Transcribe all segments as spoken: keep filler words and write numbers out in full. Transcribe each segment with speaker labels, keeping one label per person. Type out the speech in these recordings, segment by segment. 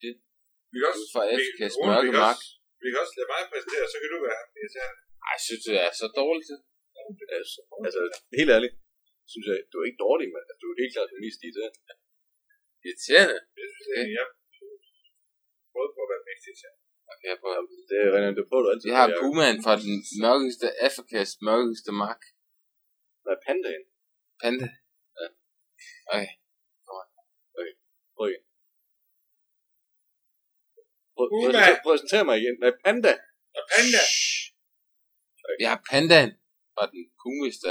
Speaker 1: det.
Speaker 2: Vi kan også...
Speaker 1: Fra
Speaker 2: vi,
Speaker 1: Afrikas
Speaker 2: Rune,
Speaker 1: mørke
Speaker 2: vi kan
Speaker 1: mark.
Speaker 2: også, vi kan også lade mig præsentere, så kan du være ham.
Speaker 1: Ej, jeg synes, det er så dårligt.
Speaker 3: Altså, altså, helt ærligt, synes jeg, du er ikke dårlig, men du er helt klart den mest irriterende.
Speaker 1: Irriterende?
Speaker 2: Det synes jeg, jeg prøvede på at være mest irriterende.
Speaker 1: Okay, jeg prøver.
Speaker 3: Det er René, det prøver du altid.
Speaker 1: Jeg har pumaen fra den mørkeste, Afrikas mørkeste mark.
Speaker 3: Hvad er pandaen?
Speaker 1: Panda?
Speaker 3: Ja.
Speaker 1: Okay.
Speaker 3: Okay, prøv igen. Prøv, præsenter, præsenter mig igen. Hvad er panda?
Speaker 2: Og panda?
Speaker 1: Okay. Jeg har pandaen fra den pumeste.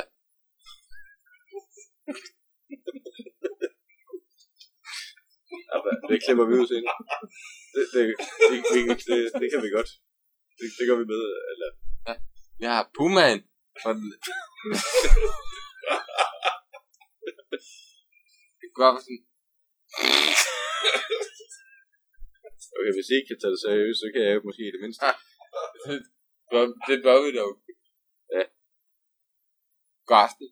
Speaker 3: Det klipper vi ud til. Det, det, det, det, det, det kan vi godt. Det, det gør vi med. Eller...
Speaker 1: Ja. Jeg har pumaen fra den... Det går sådan...
Speaker 3: Okay, hvis I ikke kan tage det seriøst, så kan jeg jo måske i det mindste.
Speaker 1: Det bør vi dog.
Speaker 3: Ja.
Speaker 1: God aften.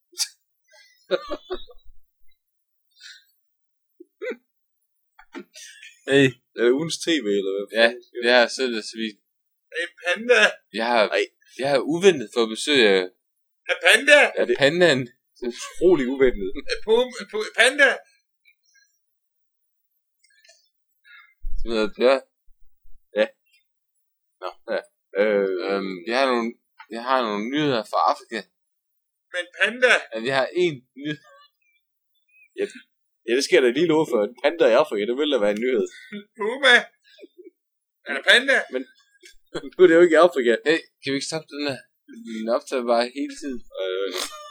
Speaker 1: Hey.
Speaker 3: Er det ugens tv, eller hvad?
Speaker 1: Ja, det er sødt at svin.
Speaker 2: Hey, panda!
Speaker 1: Jeg har, jeg har uventet for at besøge
Speaker 2: Hey, panda!
Speaker 3: Er det
Speaker 1: pandaen.
Speaker 3: Det er utrolig uventet.
Speaker 2: Hey, pum, pum, panda!
Speaker 1: Som hedder Bjørn.
Speaker 3: Ja.
Speaker 1: Nå.
Speaker 3: Ja. Øh,
Speaker 1: øhm, jeg har nogle, jeg har nogle nyheder fra Afrika.
Speaker 2: Men panda!
Speaker 1: At jeg har en nyhed.
Speaker 3: Ja, ja, det sker da lige love for. Panda i Afrika, det vil da være en nyhed.
Speaker 2: Puma! Er der panda?
Speaker 3: Men nu er det jo ikke i Afrika.
Speaker 1: Hey, kan vi ikke stoppe den her? Den optager bare hele tiden.
Speaker 3: Øh,